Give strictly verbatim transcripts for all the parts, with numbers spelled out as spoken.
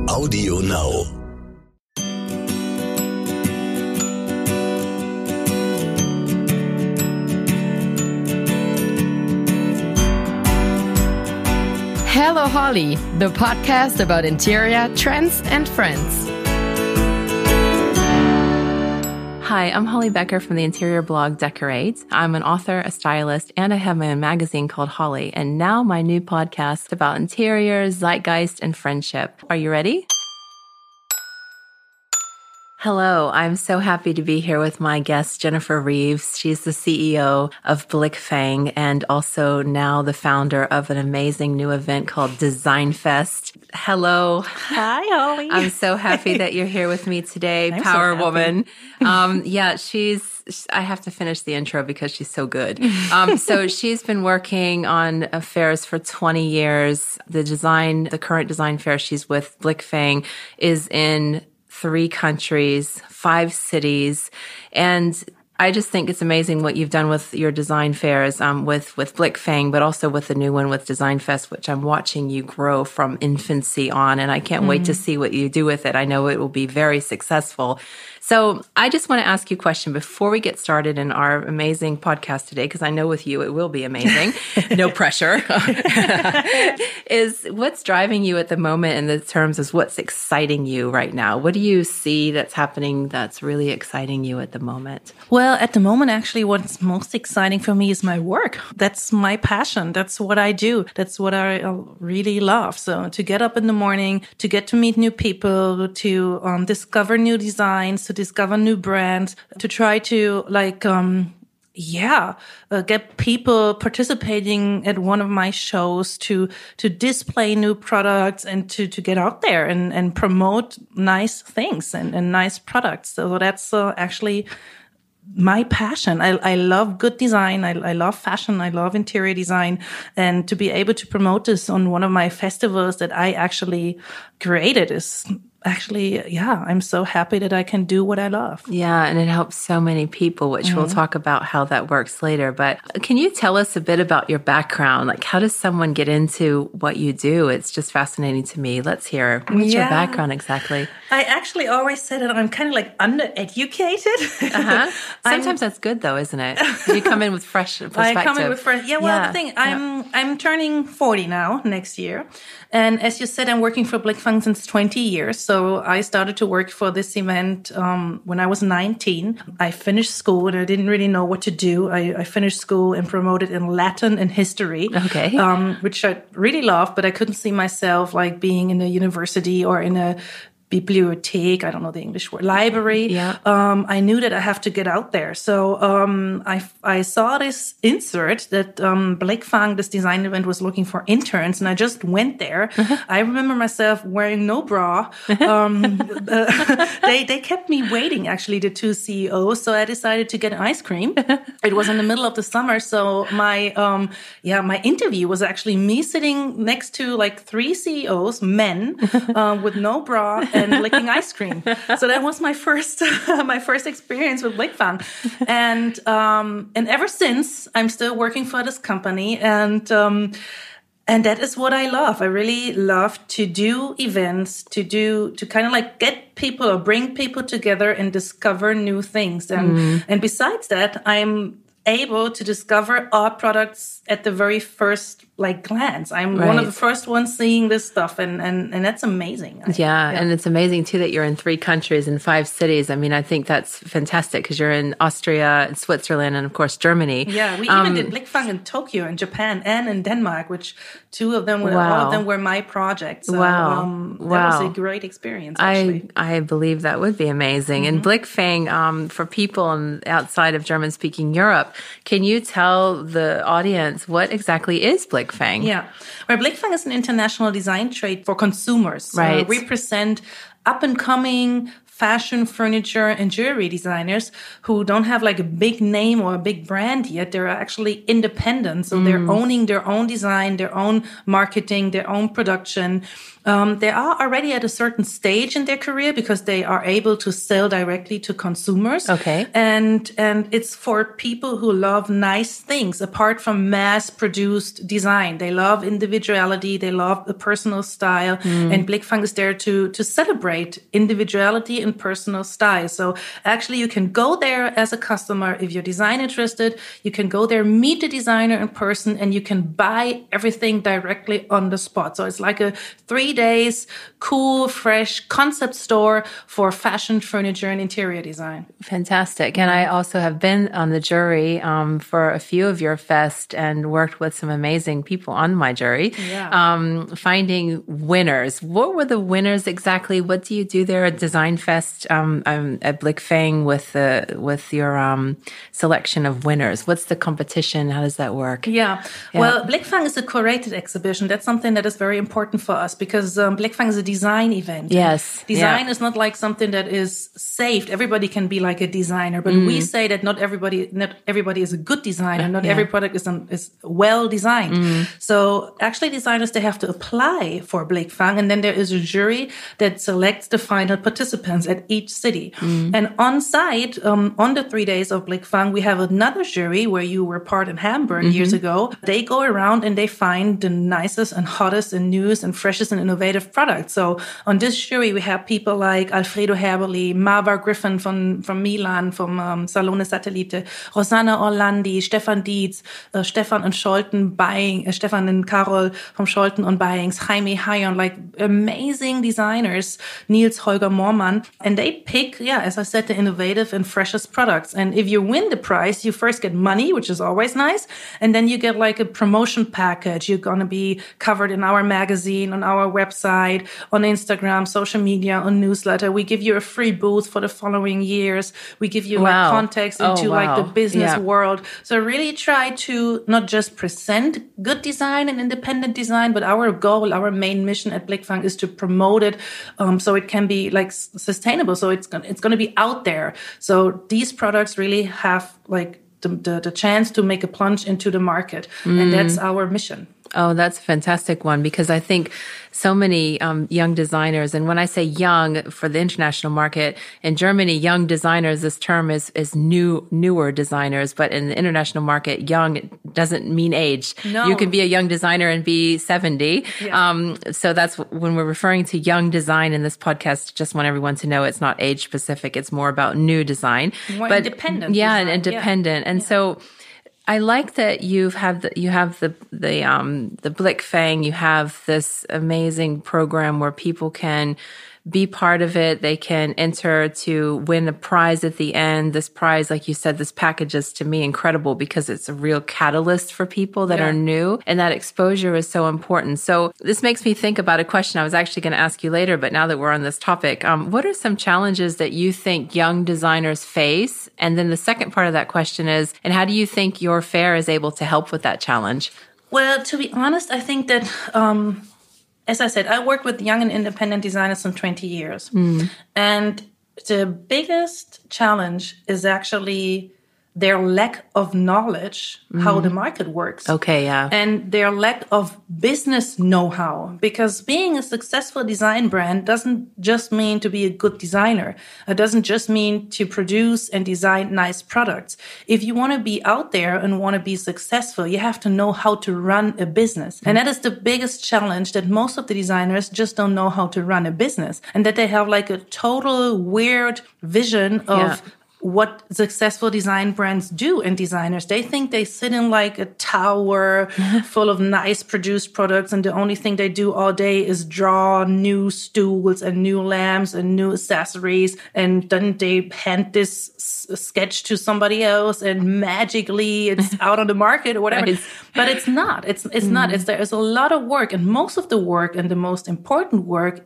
Audio Now. Hello Holly, the podcast about interior trends and friends. Hi, I'm Holly Becker from the interior blog Decorate. I'm an author, a stylist, and I have my own magazine called Holly, and now my new podcast about interiors, zeitgeist, and friendship. Are you ready? Hello, I'm so happy to be here with my guest, Jennifer Reeves. She's the C E O of Blickfang and also now the founder of an amazing new event called Design Fest. Hello. Hi, Holly. I'm so happy that you're here with me today, I'm Power so Woman. Um, yeah, she's, I have to finish the intro because she's so good. Um, so she's been working on fairs for twenty years. The design, the current design fair she's with, Blickfang, is in three countries, five cities. And I just think it's amazing what you've done with your design fairs, um, with, with Blickfang, but also with the new one with Design Fest, which I'm watching you grow from infancy on. And I can't mm. wait to see what you do with it. I know it will be very successful. So I just want to ask you a question before we get started in our amazing podcast today, because I know with you it will be amazing. No pressure. Is what's driving you at the moment in the terms of what's exciting you right now? What do you see that's happening that's really exciting you at the moment? Well, at the moment, actually, what's most exciting for me is my work. That's my passion. That's what I do. That's what I really love. So to get up in the morning, to get to meet new people, to um, discover new designs, to discover new brands, to try to like, um, yeah, uh, get people participating at one of my shows, to to display new products and to, to get out there and, and promote nice things and, and nice products. So that's uh, actually my passion. I, I love good design. I, I love fashion. I love interior design. And to be able to promote this on one of my festivals that I actually created is actually, yeah, I'm so happy that I can do what I love. Yeah, and it helps so many people, which mm-hmm. we'll talk about how that works later. But can you tell us a bit about your background? Like, how does someone get into what you do? It's just fascinating to me. Let's hear. What's yeah. your background exactly? I actually always say that I'm kind of like undereducated. Uh-huh. Sometimes that's good, though, isn't it? You come in with fresh perspective. I come in with fresh. Yeah, well, yeah. the thing, I'm yeah. I'm turning forty now next year. And as you said, I'm working for Blickfang since twenty years. So I started to work for this event um, when I was nineteen. I finished school and I didn't really know what to do. I, I finished school and promoted in Latin and history, okay, um, which I really loved, but I couldn't see myself like being in a university or in a bibliothek, I don't know the English word, library. Yeah. Um, I knew that I have to get out there. So um, I, I saw this insert that um, Blickfang, this design event, was looking for interns, and I just went there. Uh-huh. I remember myself wearing no bra. Um, uh, they they kept me waiting, actually, the two C E Os. So I decided to get an ice cream. It was in the middle of the summer, so my um, yeah my interview was actually me sitting next to like three C E Os, men, uh, with no bra and licking ice cream. So that was my first my first experience with Blickfang. And um, and ever since, I'm still working for this company. And um, and that is what I love. I really love to do events, to do to kind of like get people or bring people together and discover new things. And mm. and besides that, I'm able to discover art products at the very first like glance. I'm right. one of the first ones seeing this stuff, and and, and that's amazing. Yeah, yeah, and it's amazing too that you're in three countries and five cities. I mean, I think that's fantastic because you're in Austria, and Switzerland, and of course Germany. Yeah, we um, even did Blickfang in Tokyo, in Japan, and in Denmark, which two of them were wow. all of them were my projects. So, wow, um, that wow. was a great experience. Actually. I I believe that would be amazing. Mm-hmm. And Blickfang, um, for people outside of German-speaking Europe, can you tell the audience what exactly is Blickfang? Yeah. Well, Blickfang is an international design trade for consumers. Right. Uh, we present up-and-coming fashion, furniture, and jewelry designers who don't have like a big name or a big brand yet. They're actually independent. So mm. they're owning their own design, their own marketing, their own production. Um, they are already at a certain stage in their career because they are able to sell directly to consumers. Okay. And, and it's for people who love nice things apart from mass produced design. They love individuality. They love the personal style. Mm. And Blickfang is there to, to celebrate individuality and personal style. So actually you can go there as a customer if you're design interested. You can go there, meet the designer in person, and you can buy everything directly on the spot. So it's like a three days, cool, fresh concept store for fashion, furniture, and interior design. Fantastic. And I also have been on the jury um, for a few of your fest and worked with some amazing people on my jury. Yeah. Um, finding winners. What were the winners exactly? What do you do there at Design Fest um, um, at Blickfang with the with your um, selection of winners? What's the competition? How does that work? Yeah. yeah. Well, Blickfang is a curated exhibition. That's something that is very important for us because Um, Blickfang is a design event. Yes. Design yeah. is not like something that is saved. Everybody can be like a designer, but mm. we say that not everybody, not everybody is a good designer. Not yeah. every product is, um, is well designed. Mm. So actually designers, they have to apply for Blickfang, and then there is a jury that selects the final participants at each city. Mm. And on site, um, on the three days of Blickfang, we have another jury where you were part in Hamburg mm-hmm. years ago. They go around and they find the nicest and hottest and newest and freshest and innovative products. So on this jury, we have people like Alfredo Herberli, Marva Griffin from, from Milan, from um, Salone Satellite, Rosanna Orlandi, Stefan Dietz, uh, Stefan und Scholten buying, uh, Stefan and Carol from Scholten und Buyings, Jaime Hayon, like amazing designers, Niels Holger Moormann. And they pick, yeah, as I said, the innovative and freshest products. And if you win the prize, you first get money, which is always nice. And then you get like a promotion package. You're going to be covered in our magazine, on our website, on Instagram, social media, on newsletter. We give you a free booth for the following years. We give you wow. like context into oh, wow. like the business yeah. world. So really try to not just present good design and independent design, but our goal, our main mission at Blickfang is to promote it um, so it can be like sustainable. So it's gonna, it's going to be out there. So these products really have like the, the, the chance to make a plunge into the market. Mm. And that's our mission. Oh, that's a fantastic one, because I think so many um, young designers, and when I say young for the international market, in Germany, young designers, this term is is new, newer designers, but in the international market, young doesn't mean age. No. You can be a young designer and be seventy. Yeah. Um, so that's when we're referring to young design in this podcast, just want everyone to know it's not age specific. It's more about new design. More but, independent. Yeah, design. and independent. Yeah. And yeah. so I like that you've have the, you have the the um the Blickfang. You have this amazing program where people can be part of it. They can enter to win a prize at the end. This prize, like you said, this package is to me incredible because it's a real catalyst for people that yeah. are new, and that exposure is so important. So this makes me think about a question I was actually going to ask you later, but now that we're on this topic, um, what are some challenges that you think young designers face? And then the second part of that question is, and how do you think your fair is able to help with that challenge? Well, to be honest, I think that, um, as I said, I worked with young and independent designers for twenty years. Mm. And the biggest challenge is actually their lack of knowledge mm. how the market works. Okay, yeah. And their lack of business know-how. Because being a successful design brand doesn't just mean to be a good designer. It doesn't just mean to produce and design nice products. If you want to be out there and want to be successful, you have to know how to run a business. Mm. And that is the biggest challenge, that most of the designers just don't know how to run a business. And that they have like a total weird vision of yeah. what successful design brands do and designers. They think they sit in like a tower full of nice produced products, and the only thing they do all day is draw new stools and new lamps and new accessories, and then they hand this s- sketch to somebody else and magically it's out on the market or whatever. Right. But it's not. It's it's mm. not. It's there is a lot of work, and most of the work and the most important work is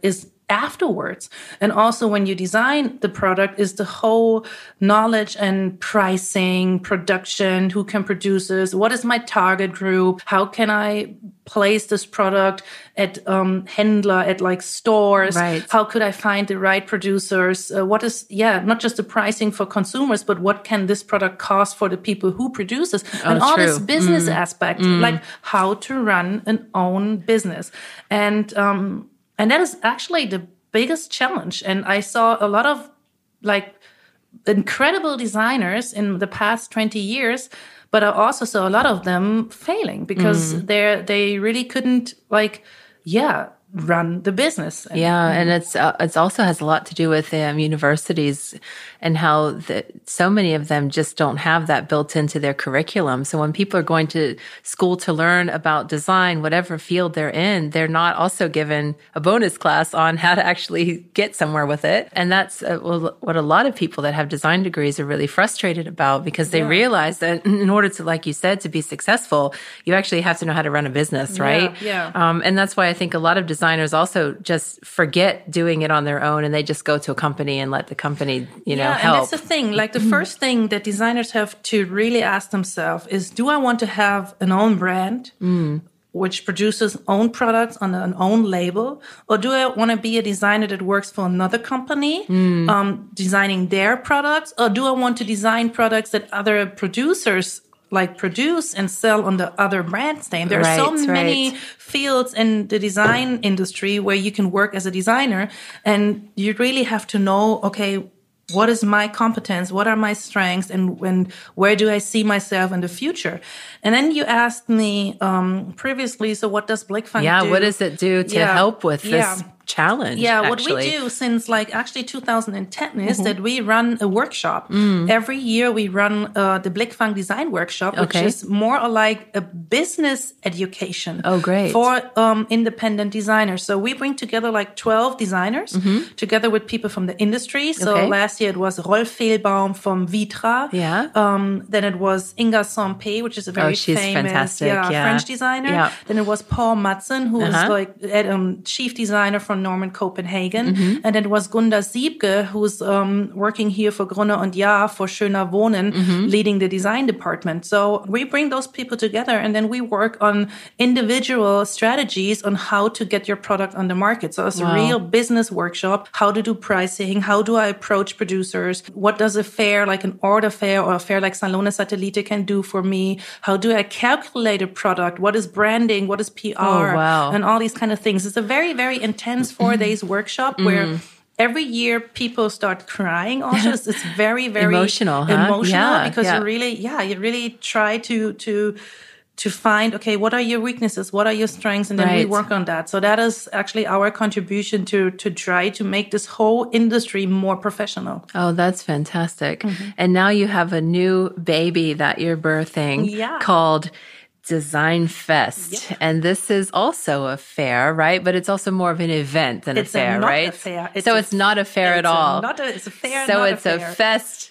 afterwards. And also when you design the product is the whole knowledge and pricing, production, who can produce this, what is my target group, how can I place this product at um, Händler, at like stores, right. How could I find the right producers, uh, what is, yeah, not just the pricing for consumers, but what can this product cost for the people who produce this, oh, and all true. this business mm. aspect, mm. like how to run an own business. And, um, And that is actually the biggest challenge. And I saw a lot of like incredible designers in the past twenty years, but I also saw a lot of them failing because mm. they they really couldn't like, yeah, run the business. And, yeah, and it's uh, it's also has a lot to do with um, universities and how the, so many of them just don't have that built into their curriculum. So when people are going to school to learn about design, whatever field they're in, they're not also given a bonus class on how to actually get somewhere with it. And that's uh, well, what a lot of people that have design degrees are really frustrated about, because they yeah. realize that in order to, like you said, to be successful, you actually have to know how to run a business, right? Yeah. yeah. Um, and that's why I think a lot of designers also just forget doing it on their own, and they just go to a company and let the company, you know, yeah, help. And that's the thing. Like the first thing that designers have to really ask themselves is, do I want to have an own brand, mm. which produces own products on an own label, or do I want to be a designer that works for another company, mm. um, designing their products, or do I want to design products that other producers like produce and sell on the other brand's name? There right, are so many right. fields in the design industry where you can work as a designer, and you really have to know, okay, what is my competence? What are my strengths? And when, where do I see myself in the future? And then you asked me um, previously, so what does Blickfang yeah, do? Yeah, what does it do to yeah. help with this yeah. challenge? Yeah, actually? What we do since like actually two thousand ten is mm-hmm. that we run a workshop. Mm. Every year we run uh, the Blickfang Design Workshop, which okay. is more like a business education. Oh, great. For um, independent designers. So we bring together like twelve designers mm-hmm. together with people from the industry. So okay. last year it was Rolf Fehlbaum from Vitra. Yeah. Um, then it was Inga Sampé, which is a very oh, she's famous fantastic. Yeah, yeah. French designer. Yeah. Then it was Paul Matzen, who uh-huh. is like um, chief designer from Norman Copenhagen. Mm-hmm. And then it was Gunda Siebke, who's um, working here for Gruner und Jahr for Schöner Wohnen, mm-hmm. leading the design department. So we bring those people together, and then we work on individual strategies on how to get your product on the market. So it's wow. a real business workshop, how to do pricing, how do I approach producers, what does a fair like an order fair or a fair like Salone Satellite can do for me, how do I calculate a product, what is branding, what is P R, oh, wow. and all these kind of things. It's a very, very intense four days workshop. Workshop where mm. every year people start crying. Also, it's, it's very, very emotional, huh? emotional yeah, because yeah. you really, yeah, you really try to to to find, okay, what are your weaknesses, what are your strengths, and then right. we work on that. So that is actually our contribution to to try to make this whole industry more professional. Oh, that's fantastic! Mm-hmm. And now you have a new baby that you're birthing yeah. called Design Fest. Yep. And this is also a fair, right? But it's also more of an event than it's a fair, a not right? A fair. It's so a, it's not a fair it's at all. A not a, it's a fair, so not it's a, a, fair. a fest.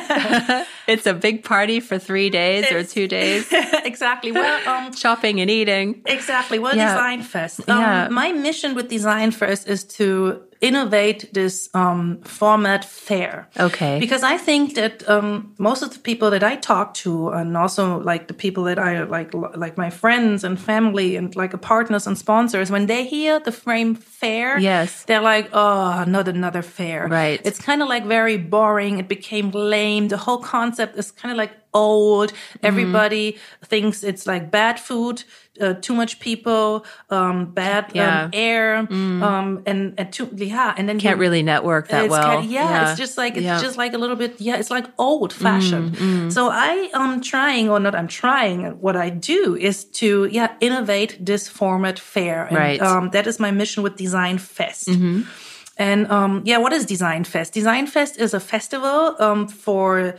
It's a big party for three days it's, or two days. Exactly. Well, um, shopping and eating. Exactly. Well, yeah. Design Fest. Um, yeah. My mission with Design Fest is to innovate this um, format fair. Okay. Because I think that um, most of the people that I talk to, and also like the people that I like, like my friends and family and like partners and sponsors, when they hear the frame fair, yes. they're like, oh, not another fair. Right. It's kind of like very boring. It became lame. The whole concept is kind of like old. Everybody mm. thinks it's like bad food, uh, too much people, um, bad yeah. um, air, mm. um, and and too, yeah, and then can't you, really network that it's well. Kind of, yeah, yeah, it's just like it's yeah. just like a little bit. Yeah, it's like old fashioned. Mm, mm. So I am trying, or not, I'm trying. What I do is to yeah innovate this format fair. And, right. Um, that is my mission with Design Fest. Mm-hmm. And um, yeah, what is Design Fest? Design Fest is a festival um, for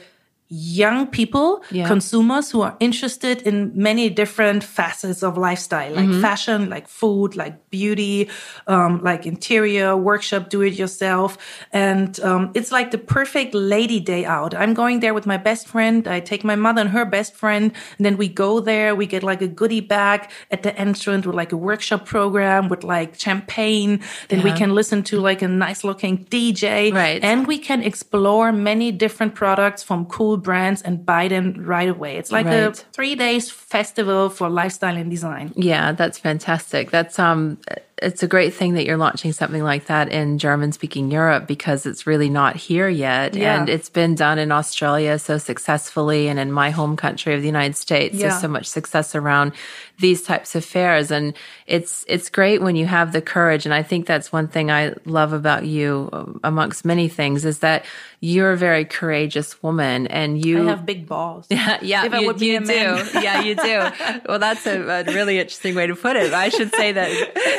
young people, Yeah. consumers who are interested in many different facets of lifestyle, like Mm-hmm. fashion, like food, like beauty, um, like interior, workshop, do it yourself. And um, it's like the perfect lady day out. I'm going there with my best friend. I take my mother and her best friend, and then we go there. We get like a goodie bag at the entrance with like a workshop program with like champagne. Then we Yeah. can listen to like a nice looking D J. Right. And we can explore many different products from cool brands and buy them right away. It's like a Right. three days festival for lifestyle and design. Yeah, that's fantastic. That's um it's a great thing that you're launching something like that in German-speaking Europe because it's really not here yet. Yeah. And it's been done in Australia so successfully, and in my home country of the United States, Yeah. there's so much success around these types of fairs. And it's it's great when you have the courage. And I think that's one thing I love about you, um, amongst many things, is that you're a very courageous woman, and you I have big balls. yeah, If I you, would be you a do. man. Yeah, you do. Well, that's a, a really interesting way to put it. I should say that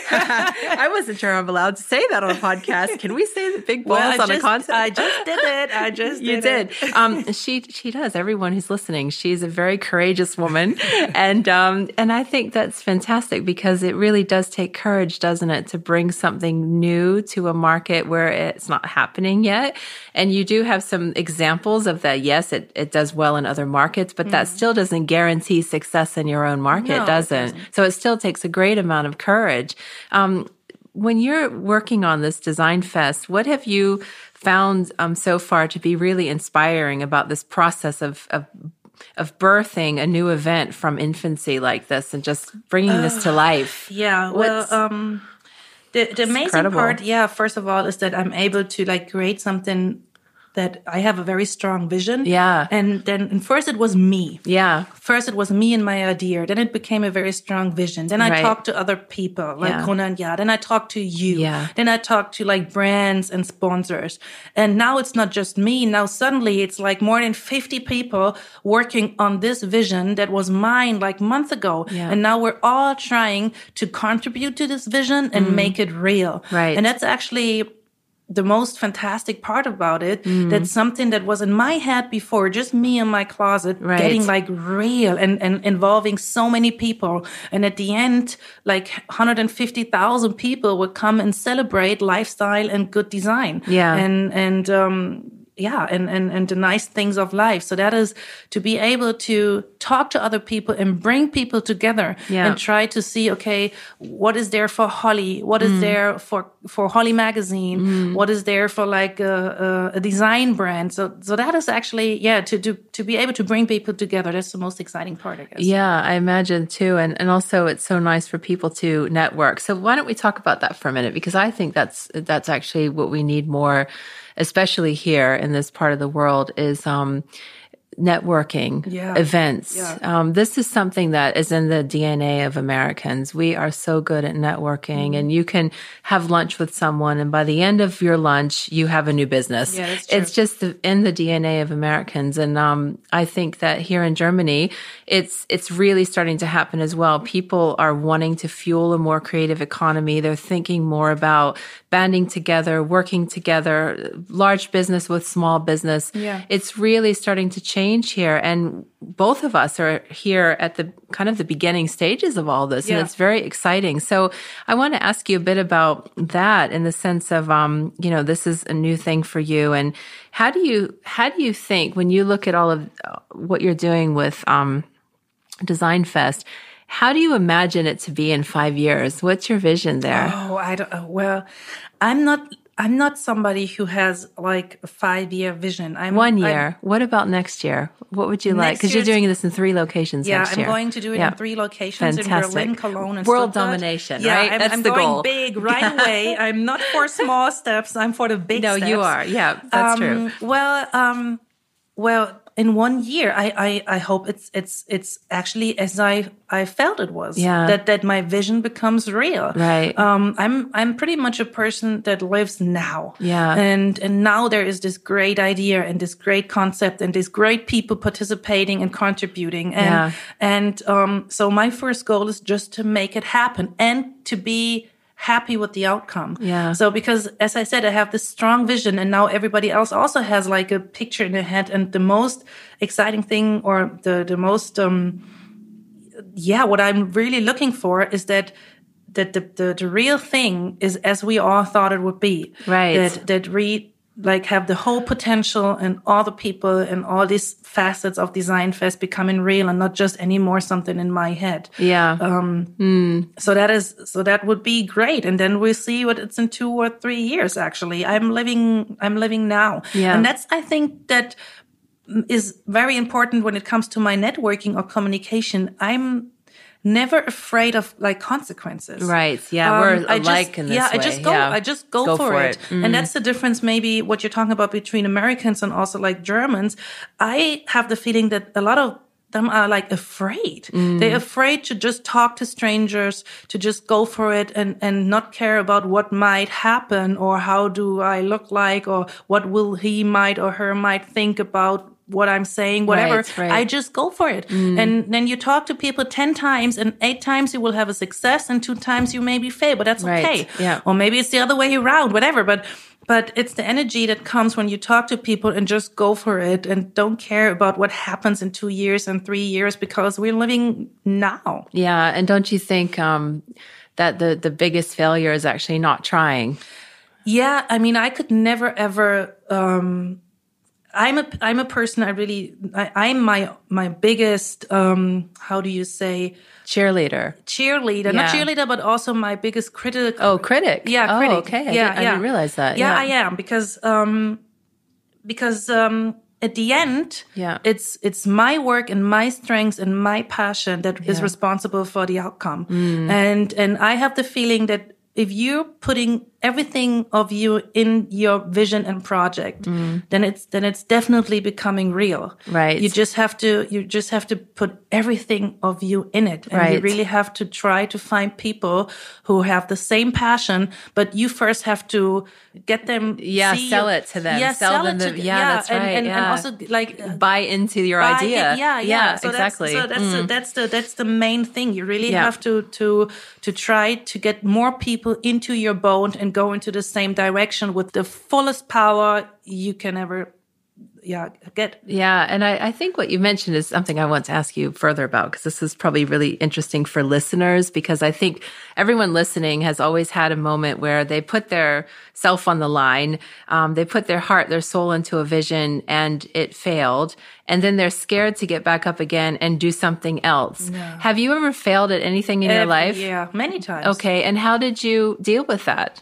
I wasn't sure I'm allowed to say that on a podcast. Can we say that big balls Well, I on just, a concept? I just did it. I just You did, did. it. Um, she she does. Everyone who's listening, she's a very courageous woman, and um, and I think that's fantastic because it really does take courage, doesn't it, to bring something new to a market where it's not happening yet. And you do have some examples of that. Yes, it it does well in other markets, but that still doesn't guarantee success in your own market, No, it doesn't. doesn't. So it still takes a great amount of courage. Um, when you're working on this Design Fest, what have you found um, so far to be really inspiring about this process of, of of birthing a new event from infancy like this and just bringing this to life? Yeah. What's- Well, um, the the amazing incredible. part, yeah, first of all, is that I'm able to like create something that I have a very strong vision. Yeah. And then and first it was me. Yeah. First, it was me and my idea. Then it became a very strong vision. Then I Right. talked to other people like Yeah. Ronan Yard. Then I talked to you. Yeah. Then I talked to like brands and sponsors. And now it's not just me. Now suddenly it's like more than fifty people working on this vision that was mine like months ago. Yeah. And now we're all trying to contribute to this vision and make it real. Right. And that's actually the most fantastic part about it. Mm. That's something that was in my head before, just me in my closet, Right. getting like real and, and involving so many people. And at the end, like one hundred fifty thousand people would come and celebrate lifestyle and good design. Yeah. And, and, um, yeah, and, and, and the nice things of life. So that is to be able to talk to other people and bring people together Yeah. and try to see, okay, what is there for Holly? What is Mm. there for, for Holly Magazine? What is there for like a, a, a design brand? So, so that is actually, yeah, to do, to be able to bring people together. That's the most exciting part, I guess. Yeah, I imagine too. And and also it's so nice for people to network. So why don't we talk about that for a minute? Because I think that's that's actually what we need more, especially here in this part of the world, is um networking, Yeah. events. Yeah. Um, this is something that is in the D N A of Americans. We are so good at networking, Mm-hmm. and you can have lunch with someone, and by the end of your lunch, you have a new business. Yeah, that's true. It's just the, in the D N A of Americans. And um, I think that here in Germany, it's it's really starting to happen as well. People are wanting to fuel a more creative economy. They're thinking more about banding together, working together, large business with small business. Yeah. It's really starting to change here. And both of us are here at the kind of the beginning stages of all this. Yeah. And it's very exciting. So I want to ask you a bit about that in the sense of, um, you know, this is a new thing for you. And how do you, how do you think when you look at all of uh, what you're doing with, um, Design Fest, how do you imagine it to be in five years? What's your vision there? Oh, I don't. uh, Well, I'm not. I'm not somebody who has like a five year vision. I'm One I'm- year. What about next year? What would you like? Next Because you're year's- doing this in three locations Yeah, next I'm year. going to do it Yeah. in three locations Fantastic. in Berlin, Cologne, and World Stuttgart. domination, yeah, right? I'm, That's I'm the going goal. big right away. I'm not for small steps. I'm for the big No, steps. you are. Yeah, that's true. Um, Well, um, well, in one year, I, I, I hope it's it's it's actually as I I felt it was. Yeah. That that my vision becomes real. Right. Um, I'm I'm pretty much a person that lives now. Yeah. And and now there is this great idea and this great concept and these great people participating and contributing. And Yeah. and um, so my first goal is just to make it happen and to be happy with the outcome. Yeah. So because, as I said, I have this strong vision, and now everybody else also has like a picture in their head. And the most exciting thing, or the the most, um, yeah, what I'm really looking for is that that the, the the real thing is as we all thought it would be. Right. That that we like have the whole potential and all the people and all these facets of Design Fest becoming real and not just anymore something in my head. Yeah. Um, mm. So that is, so that would be great. And then we'll see what it's in two or three years, actually. I'm living, I'm living now. Yeah. And that's, I think that is very important when it comes to my networking or communication. I'm never afraid of like consequences. Right. Yeah. Um, We're I alike just, in this yeah, way. I just go, yeah. I just go, Go for, for it. it. Mm. And that's the difference, maybe what you're talking about between Americans and also like Germans. I have the feeling that a lot of them are like afraid. Mm. They're afraid to just talk to strangers, to just go for it and, and not care about what might happen or how do I look like or what will he might or her might think about what I'm saying, whatever. Right, right. I just go for it. Mm. And then you talk to people ten times and eight times you will have a success and two times you maybe fail, but that's right. okay. Yeah. Or maybe it's the other way around, whatever. But But it's the energy that comes when you talk to people and just go for it and don't care about what happens in two years and three years because we're living now. Yeah. And don't you think um, that the, the biggest failure is actually not trying? Yeah. I mean, I could never, ever... Um, I'm a I'm a person. I really I, I'm my my biggest um how do you say cheerleader cheerleader yeah. not cheerleader but also my biggest critic. Oh, critic. Yeah, oh, critic. Okay. I yeah, didn't, I yeah. didn't realize that. Yeah, yeah. I am because um because um at the end yeah. it's it's my work and my strengths and my passion that yeah. is responsible for the outcome. Mm. And and I have the feeling that if you're putting everything of you in your vision and project, mm. then it's then it's definitely becoming real. Right. You just have to you just have to put everything of you in it, and right. you really have to try to find people who have the same passion. But you first have to get them. Yeah, see sell you, it to them. Yeah, sell, sell them. it The, to, yeah, yeah, that's and, right. And, yeah. and also like uh, buy into your buy idea. It, yeah, yeah, yeah, so exactly. That's, so that's mm. the, that's the that's the main thing. You really yeah. have to to to try to get more people into your boat and go into the same direction with the fullest power you can ever yeah get. Yeah. And I, I think what you mentioned is something I want to ask you further about, because this is probably really interesting for listeners, because I think everyone listening has always had a moment where they put their self on the line. Um, they put their heart, their soul into a vision and it failed. And then they're scared to get back up again and do something else. Yeah. Have you ever failed at anything in Every, your life? Yeah, many times. Okay. And how did you deal with that?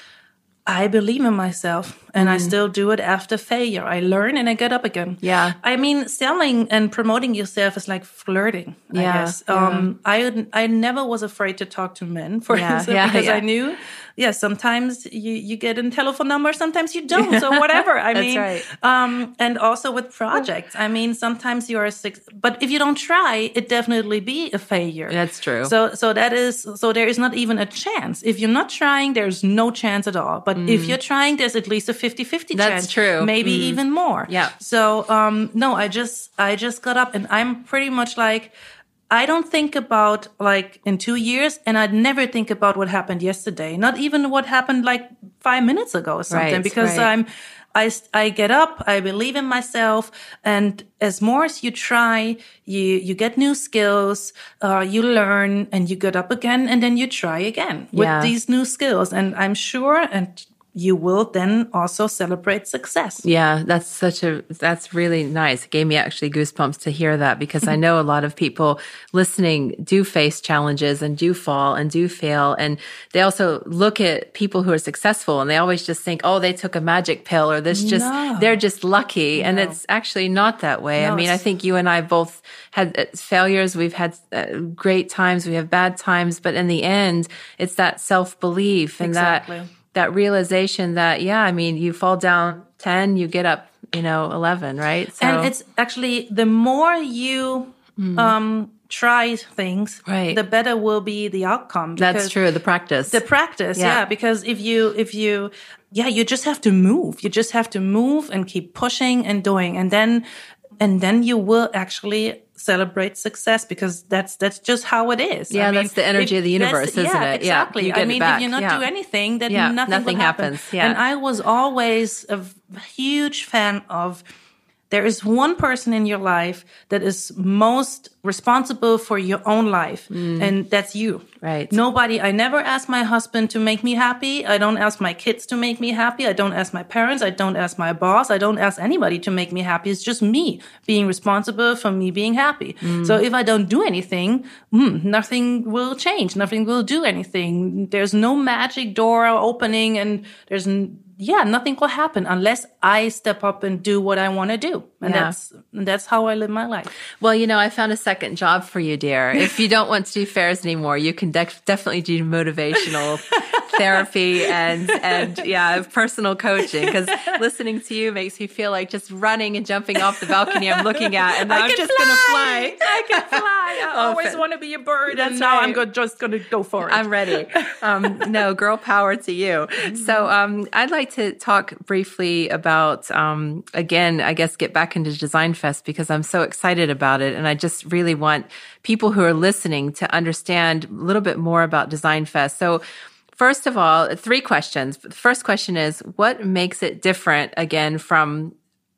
I believe in myself and mm. I still do it after failure. I learn and I get up again. Yeah. I mean, selling and promoting yourself is like flirting, I yeah. guess. Yeah. Um, I I never was afraid to talk to men, for yeah. instance, yeah. because yeah. I knew, yeah, sometimes you, you get a telephone number, sometimes you don't, so whatever. I That's mean, right. um, and also with projects. I mean, sometimes you're a six, but if you don't try, it definitely be a failure. That's true. So, so that is, so there is not even a chance. If you're not trying, there's no chance at all. But mm. if you're trying, there's at least a fifty-fifty chance. That's true. Maybe mm. even more. Yeah. So, um, no, I just, I just got up and I'm pretty much like, I don't think about like in two years and I'd never think about what happened yesterday. Not even what happened like five minutes ago or something, right, because right. I'm, I, I get up, I believe in myself, and as more as you try, you, you get new skills, uh, you learn, and you get up again, and then you try again with yeah. these new skills. And I'm sure, and you will then also celebrate success. Yeah, that's such a, that's really nice. It gave me actually goosebumps to hear that, because I know a lot of people listening do face challenges and do fall and do fail. And they also look at people who are successful and they always just think, oh, they took a magic pill, or this just, no. they're just lucky. No. And it's actually not that way. No, I mean, I think you and I both had failures. We've had uh, great times. We have bad times. But in the end, it's that self-belief and exactly. that that realization that, yeah, I mean, you fall down ten, you get up, you know, eleven, right? So, and it's actually, the more you mm. um, try things, right. the better will be the outcome. That's true. The practice. The practice, yeah. yeah. Because if you, if you, yeah, you just have to move. You just have to move and keep pushing and doing. And then, and then you will actually celebrate success because that's that's just how it is. Yeah, I mean, that's the energy if, of the universe, isn't yeah, it? Exactly. Yeah, you get I mean, it back. if you not yeah. do anything, then yeah. nothing, nothing will happen. happens. Yeah. And I was always a huge fan of. There is one person in your life that is most responsible for your own life, mm. and that's you. Right. Nobody, I never ask my husband to make me happy. I don't ask my kids to make me happy. I don't ask my parents. I don't ask my boss. I don't ask anybody to make me happy. It's just me being responsible for me being happy. Mm. So if I don't do anything, mm, nothing will change. Nothing will do anything. There's no magic door opening and there's n- yeah, nothing will happen unless I step up and do what I want to do. And yeah. that's that's how I live my life. Well, you know, I found a second job for you, dear. If you don't want to do fairs anymore, you can de- definitely do motivational therapy and, and yeah, personal coaching. Because listening to you makes me feel like just running and jumping off the balcony I'm looking at. And now I'm just going to fly. I can fly. I oh, always fa- want to be a bird. That's and now right. I'm go- just going to go for it. I'm ready. Um, no, girl power to you. So um, I'd like to talk briefly about, um, again, I guess get back into Design Fest because I'm so excited about it. And I just really want people who are listening to understand a little bit more about Design Fest. So first of all, three questions. The first question is, what makes it different, again, from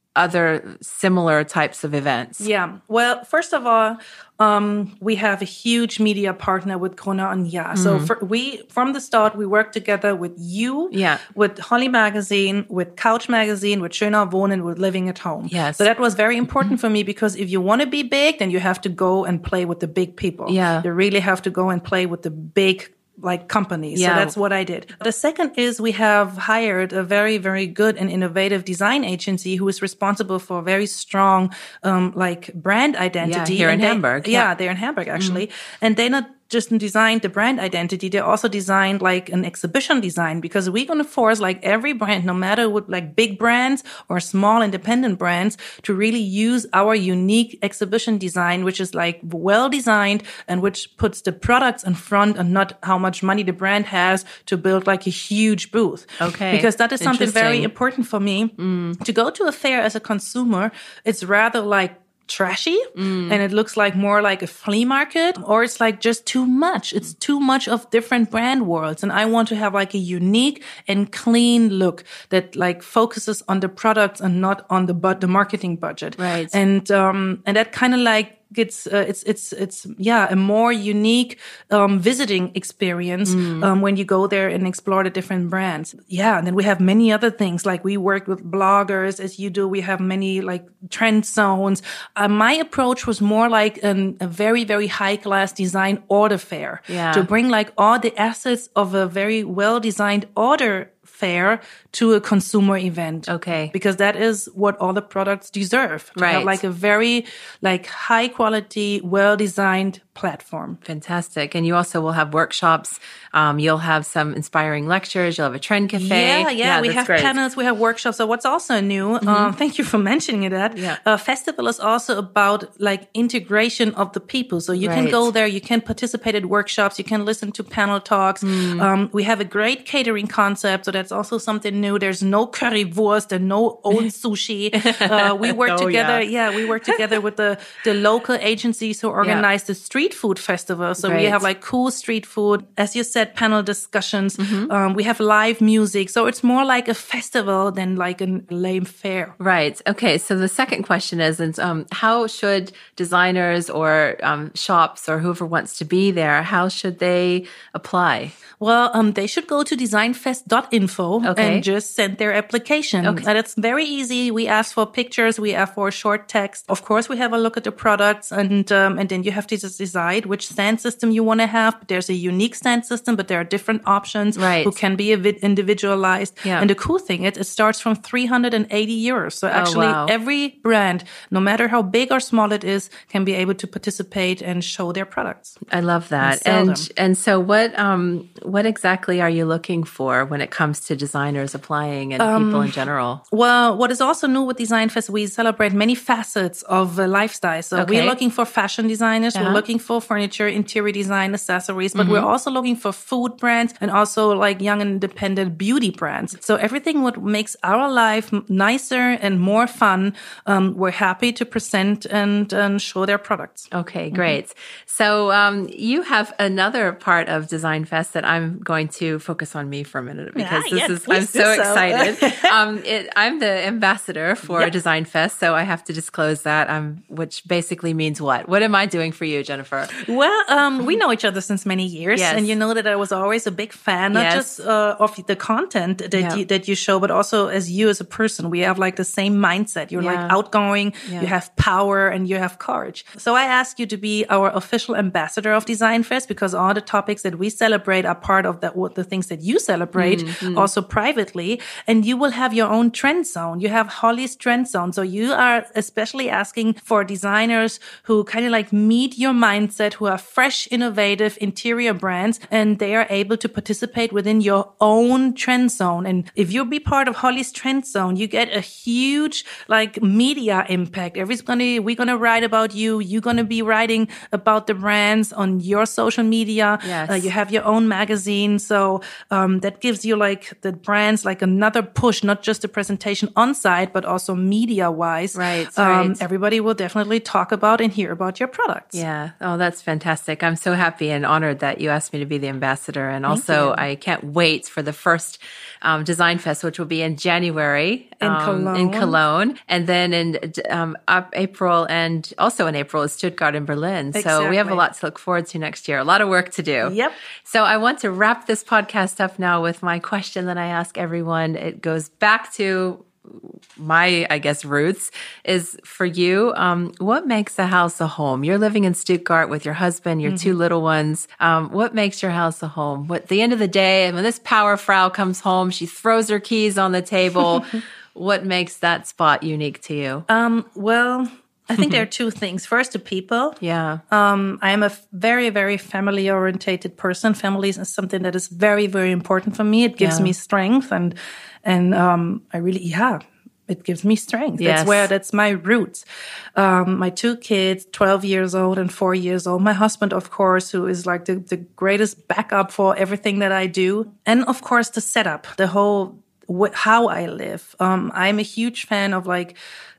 other similar types of events? Yeah. Well, first of all, um, we have a huge media partner with Gruner and Jahr. Mm. So for, we, from the start, we worked together with you, yeah. with Holly Magazine, with Couch Magazine, with Schöner Wohnen, with Living at Home. Yes. So that was very important for me because if you want to be big, then you have to go and play with the big people. Yeah. You really have to go and play with the big like companies. Yeah. So that's what I did. The second is we have hired a very, very good and innovative design agency who is responsible for very strong, um, like brand identity. Yeah, here in they, Hamburg. Yeah, yeah, they're in Hamburg actually. Mm-hmm. And they not just designed the brand identity, they also designed like an exhibition design because we're going to force like every brand, no matter what, like big brands or small independent brands, to really use our unique exhibition design, which is like well designed and which puts the products in front and not how much money the brand has to build like a huge booth. Okay. Because that is something very important for me. Mm. To go to a fair as a consumer, it's rather like trashy mm. and it looks like more like a flea market, or it's like just too much. It's too much of different brand worlds. And I want to have like a unique and clean look that like focuses on the products and not on the but the marketing budget. Right. And, um, and that kind of like, It's uh, it's it's it's yeah a more unique um, visiting experience mm. um, when you go there and explore the different brands. Yeah, and then we have many other things like we work with bloggers as you do. We have many like trend zones. Uh, my approach was more like an, a very very high class design order fair yeah. to bring like all the assets of a very well designed order fair to a consumer event. Okay. Because that is what all the products deserve. To right. have like a very like high quality, well designed platform. Fantastic. And you also will have workshops. Um, you'll have some inspiring lectures. You'll have a trend cafe. Yeah, yeah. yeah we have great. panels. We have workshops. So what's also new, mm-hmm. um, thank you for mentioning that. Yeah. Uh, festival is also about like integration of the people. So you right. can go there, you can participate at workshops, you can listen to panel talks. Mm. Um, we have a great catering concept. So that's also something new. There's no currywurst and no old sushi. Uh, we work oh, together. Yeah. yeah, we work together with the, the local agencies who organize yeah. the street food festival. So Great. we have like cool street food, as you said, panel discussions. Mm-hmm. Um, we have live music. So it's more like a festival than like a lame fair. Right. Okay. So the second question is, um, how should designers or um, shops or whoever wants to be there, how should they apply? Well, um, they should go to designfest dot info okay. and just send their application. Okay. And it's very easy. We ask for pictures. We ask for short text. Of course, we have a look at the products, and um, and then you have to just decide which stand system you want to have. There's a unique stand system, but there are different options right. who can be individualized. Yeah. And the cool thing is, it starts from three hundred eighty euros. So actually, oh, wow. every brand, no matter how big or small it is, can be able to participate and show their products. I love that. And and and so what um what exactly are you looking for when it comes to designers applying and um, people in general? Well, what is also new with Design Fest, we celebrate many facets of uh, lifestyle. So okay. we're looking for fashion designers. Uh-huh. We're looking looking for furniture, interior design, accessories, but Mm-hmm. we're also looking for food brands and also like young and independent beauty brands. So everything what makes our life nicer and more fun, um, we're happy to present and, and show their products. Okay, great. Mm-hmm. So um, you have another part of Design Fest that I'm going to focus on me for a minute because Ah, this yes, is, please I'm do so, so. excited. um, it, I'm the ambassador for Yep. Design Fest, so I have to disclose that, um, which basically means what? What am I doing for you, Jennifer? Well, um, we know each other since many years, Yes. and you know that I was always a big fan, not Yes. just uh, of the content that Yeah. you, that you show, but also as you as a person. We have like the same mindset. You're Yeah. like outgoing, Yeah. you have power, and you have courage. So I asked you to be our official ambassador of Design Fest because all the topics that we celebrate are part of that, what the things that you celebrate, Mm-hmm. also privately. And you will have your own trend zone. You have Holly's trend zone. So you are especially asking for designers who kind of like meet your mindset, who are fresh, innovative interior brands, and they are able to participate within your own trend zone. And if you be part of Holly's trend zone, you get a huge like media impact. Everybody's gonna, we're gonna write about you. You're gonna be writing about the brands on your social media. Yes. Uh, you have your own magazine. So um, that gives you like the brands like another push, not just a presentation on site, but also media wise. Right, Um, right. Everybody will definitely talk about and hear about your products. Yeah. Oh, that's fantastic. I'm so happy and honored that you asked me to be the ambassador. And also, you. I can't wait for the first um, Design Fest, which will be in January In um, Cologne. in Cologne. And then in um, up April and also in April is Stuttgart and Berlin. So we have a Exactly. lot to look forward to next year. A lot of work to do. Yep. So I want to wrap this podcast up now with my question that I ask everyone. It goes back to my, I guess, roots is for you. Um, what makes a house a home? You're living in Stuttgart with your husband, your mm-hmm. two little ones. Um, what makes your house a home? What, at the end of the day, when this power frau comes home, she throws her keys on the table. What makes that spot unique to you? Um, well, I think there are two things. First, the people. Yeah. Um, I am a very, very family orientated person. Family is something that is very, very important for me. It gives Yeah. me strength and, and, um, I really, yeah, it gives me strength. Yes. That's where, that's my roots. Um, my two kids, twelve years old and four years old. My husband, of course, who is like the, the greatest backup for everything that I do. And of course, the setup, the whole, wh- how I live. Um, I'm a huge fan of like,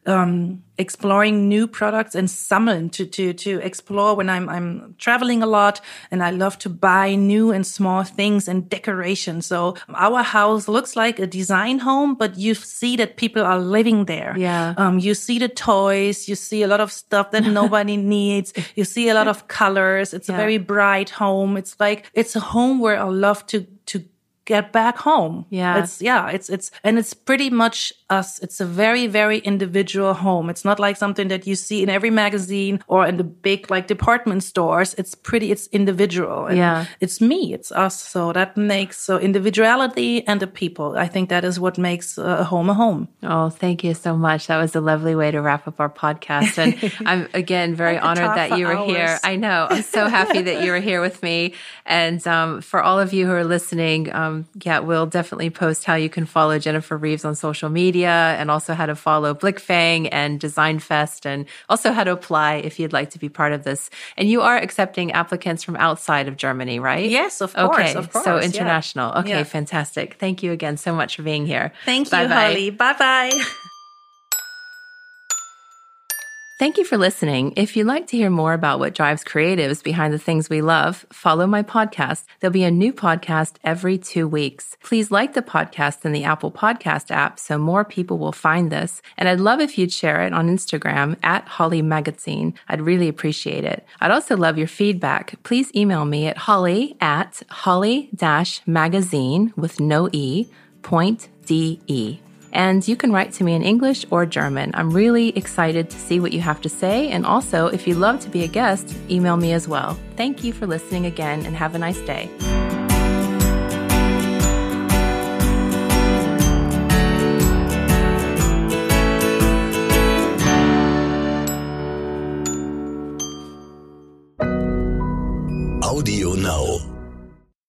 um, exploring new products and sammeln to, to, to explore when I'm, I'm traveling a lot, and I love to buy new and small things and decoration. So our house looks like a design home, but you see that people are living there. Yeah. Um, you see the toys, you see a lot of stuff that nobody needs. You see a lot of colors. It's Yeah. a very bright home. It's like, it's a home where I love to, to get back home. Yeah. It's, yeah, it's, it's, and it's pretty much us. It's a very, very individual home. It's not like something that you see in every magazine or in the big, like, department stores. It's pretty, it's individual. And Yeah. it's me, it's us. So that makes, so individuality and the people. I think that is what makes a home a home. Oh, thank you so much. That was a lovely way to wrap up our podcast. And I'm, again, very I could honored talk that for you were hours. here. I know. I'm so happy that you were here with me. And um, for all of you who are listening, um, yeah, we'll definitely post how you can follow Jennifer Reeves on social media, and also how to follow Blickfang and Design Fest, and also how to apply if you'd like to be part of this. And you are accepting applicants from outside of Germany, right? Yes, of course, Okay, of course, so yeah. international. Okay, Yeah. fantastic. Thank you again so much for being here. Thank you, Bye-bye. Holly. Bye-bye. Thank you for listening. If you'd like to hear more about what drives creatives behind the things we love, follow my podcast. There'll be a new podcast every two weeks. Please like the podcast in the Apple Podcast app so more people will find this. And I'd love if you'd share it on Instagram at Holly Magazine. I'd really appreciate it. I'd also love your feedback. Please email me at holly at holly-magazine with no E, point D-E. And you can write to me in English or German. I'm really excited to see what you have to say. And also, if you'd love to be a guest, email me as well. Thank you for listening again, and have a nice day. Audio Now.